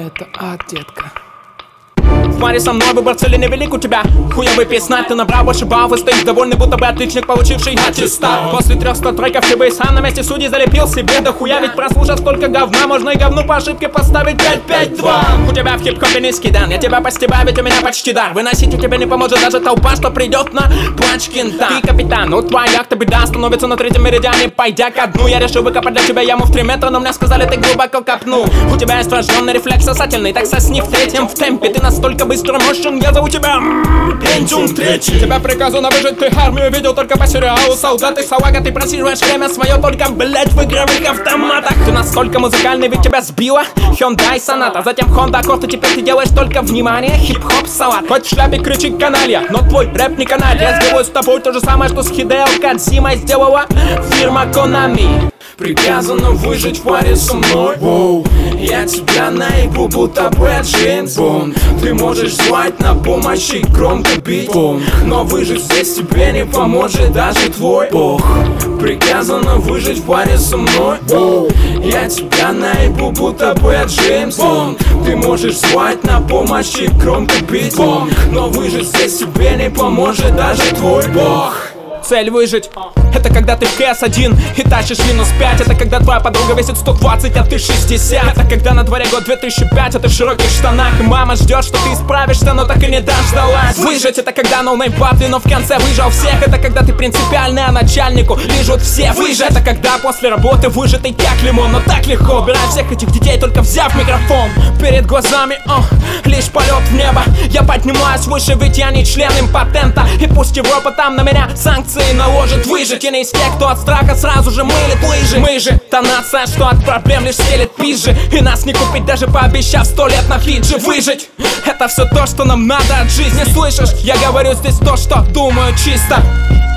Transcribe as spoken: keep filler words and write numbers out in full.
Это ад, детка. В паре со мной выбор цели невелик у тебя. Хуёвый песнать, ты набрал больше баллов и стоишь довольный, будто бы отличник, получивший аттестат. После трехсот треков ты бы и сам на месте судей залепил себе до хуя. Ведь прослушав столько говна, можно и говну по ошибке поставить пять пять два. У тебя в хип-хопе низкий дан, я тебя постебаю, ведь у меня почти дар. Выносить у тебя не поможет даже толпа, что придет на плач кента. Ты капитан, ну твоя яхта беда становится на третьем меридиане, пойдя ко дну. Я решил выкопать для тебя яму в три метра, но мне сказали, ты глубоко копнул. У тебя есть врожденный рефлекс сосательный, так сосни в третьем в темпе. Ты настолько быстро мощен, я зову тебя Пентиум третий. Тебя приказано выжить, ты армию видел только по сериалу Солдаты Салага. Ты просиживаешь время свое только, блять, в игровых автоматах. Ты настолько музыкальный, ведь тебя сбила Hyundai Sonata, затем Honda Accord, и теперь ты делаешь только внимание хип-хоп салат. Хоть в шляпе кричи каналья, но твой рэп не канает. Я сделаю с тобой то же самое, что с Хидео Кодзимой сделала фирма Konami. Приказано выжить в паре со мной. Воу. Я тебя наебу, будто бы Джеймс Бонд. Ты можешь звать на помощь и громко бить бомб, но выжить здесь тебе не поможет даже твой бог. Приказано выжить в паре со мной. Воу. Я тебя наебу, будто бы Джеймс Бонд. Ты можешь звать на помощь и громко бить бомб, но выжить здесь тебе не поможет даже твой бог. Цель выжить — это когда ты в кэ эс один и тащишь минус пять. Это когда твоя подруга весит сто двадцать, а ты шестьдесят. Это когда на дворе год две тысячи пять, а ты в широких штанах, и мама ждет, что ты справишься, но так и не дождалась. Выжить — это когда ноунейм папли, но в конце выжил всех. Это когда ты принципиальный, а начальнику лежат все. Выжить — это когда после работы выжатый как лимон, но так легко убирать всех этих детей, только взяв микрофон. Перед глазами о, лишь полет в небо. Я поднимаюсь выше, ведь я не член импотента. И пусть Европа там на меня санкции наложит. Выжить — я не из тех, кто от страха сразу же мылит лыжи. Мы же та нация, что от проблем лишь стелит пизжи, и нас не купить, даже пообещав сто лет на Фиджи. Выжить — это все то, что нам надо от жизни. Слышишь, я говорю здесь то, что думаю чисто.